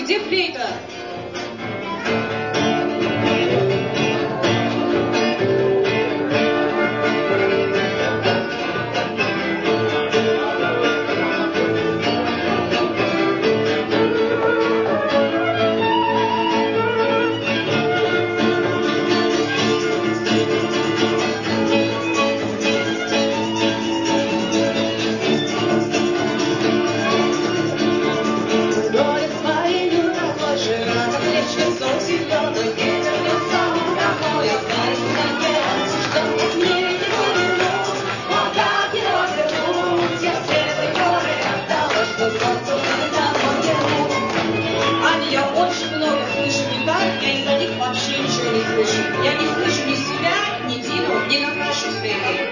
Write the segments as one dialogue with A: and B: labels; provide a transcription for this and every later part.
A: где флейта? Я не слышу ни себя, ни Дину, ни Наташу с Федей.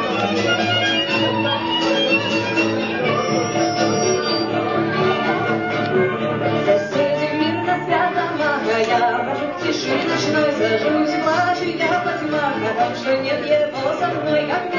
A: Соседи мирно спят дома, а я брожу в тиши ночной, сажусь, плачу я по тьмам, потому что нет его со мной, как